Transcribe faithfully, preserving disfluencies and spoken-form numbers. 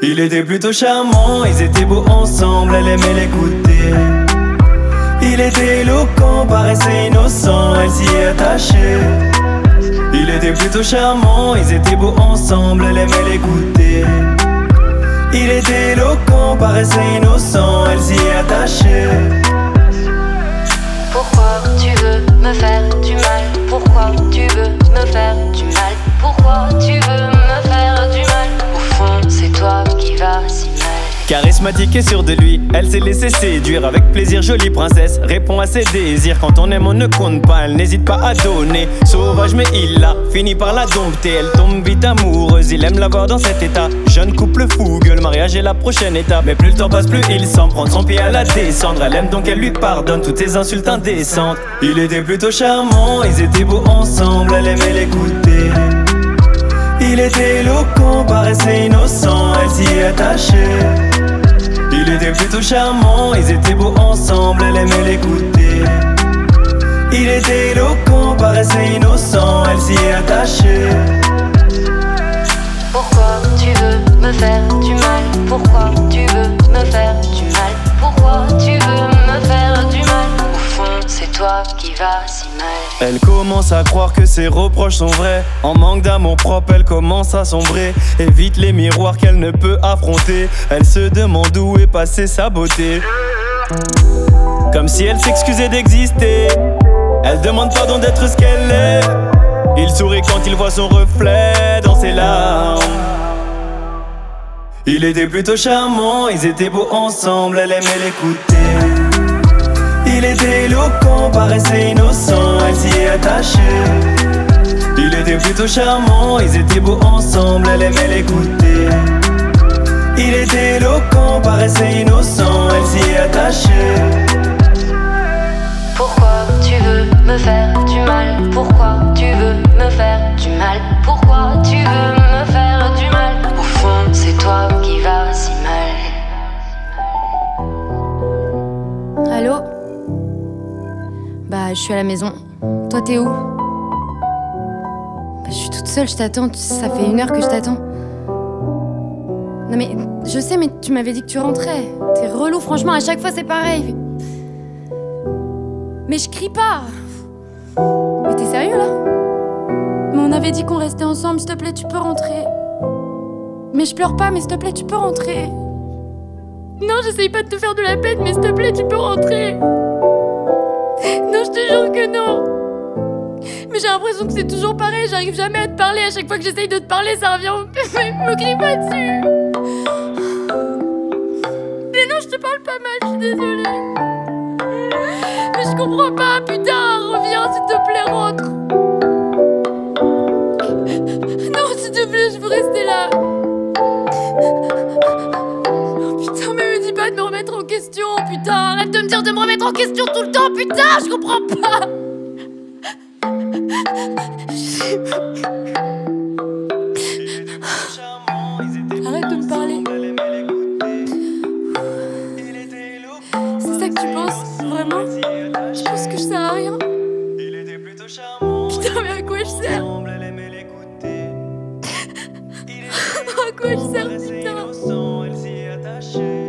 Il était plutôt charmant, ils étaient beaux ensemble, elle aimait l'écouter. Il était éloquent, paraissait innocent, elle s'y est attachée. Il était plutôt charmant, ils étaient beaux ensemble, elle aimait l'écouter. Il était éloquent, paraissait innocent, elle s'y est attachée. Pourquoi tu veux me faire du mal? Pourquoi tu veux me faire du mal? Pourquoi tu veux me faire du mal? Au fond, c'est toi qui vas si mal. Charismatique et sûre de lui, elle s'est laissée séduire. Avec plaisir, jolie princesse, répond à ses désirs. Quand on aime, on ne compte pas, elle n'hésite pas à donner. Sauvage mais il a fini par la dompter. Elle tombe vite amoureuse, il aime la voir dans cet état. Jeune couple fougue, le mariage est la prochaine étape. Mais plus le temps passe, plus il sent prendre son pied à la descendre. Elle aime donc elle lui pardonne toutes ses insultes indécentes. Il était plutôt charmant, ils étaient beaux ensemble, elle aimait l'écouter. Il était éloquent, paraissait innocent, elle s'y est attachée. Il était plutôt charmant, ils étaient beaux ensemble, elle aimait l'écouter. Il était éloquent, paraissait innocent, elle s'y est attachée. Pourquoi tu veux me faire du mal? Pourquoi tu veux me faire du mal? Pourquoi tu veux me faire du mal? Au fond, c'est toi qui vas si mal. Elle commence à croire que ses reproches sont vrais. En manque d'amour propre, elle commence à sombrer. Évite les miroirs qu'elle ne peut affronter. Elle se demande où est passée sa beauté. Comme si elle s'excusait d'exister. Elle demande pardon d'être ce qu'elle est. Il sourit quand il voit son reflet dans ses larmes. Il était plutôt charmant, ils étaient beaux ensemble, elle aimait l'écouter. Il était éloquent, paraissait innocent, elle s'y est attachée. Il était plutôt charmant, ils étaient beaux ensemble, elle aimait l'écouter. Il était éloquent, paraissait innocent, elle s'y est attachée. Pourquoi tu veux me faire du mal? Pourquoi tu veux me faire du mal? Pourquoi tu veux me faire du mal? Au fond, c'est toi qui vas si mal. Allô? Bah, je suis à la maison. Toi, t'es où? Bah, je suis toute seule, je t'attends. Ça fait une heure que je t'attends. Non mais, je sais, mais tu m'avais dit que tu rentrais. T'es relou, franchement, à chaque fois c'est pareil. Mais je crie pas. Mais t'es sérieux là? Mais on avait dit qu'on restait ensemble, s'il te plaît, tu peux rentrer. Mais je pleure pas, mais s'il te plaît, tu peux rentrer. Non, j'essaye pas de te faire de la peine, mais s'il te plaît, tu peux rentrer. Non, je te jure que non. Mais j'ai l'impression que c'est toujours pareil, j'arrive jamais à te parler. À chaque fois que j'essaye de te parler, ça revient. Mais me crie pas dessus. Mais non, je te parle pas mal, je suis désolée. Mais je comprends pas, putain, reviens, s'il te plaît, rentre. Non, s'il te plaît, je veux rester là. Oh, putain, mais me dis pas de me remettre en question, putain. Arrête de me dire de me remettre en question tout le temps, putain, je comprends pas. Arrête de me parler. C'est ça que tu penses, vraiment? Je pense que je sers à rien. Putain, mais à quoi je sers? À quoi je sers, putain?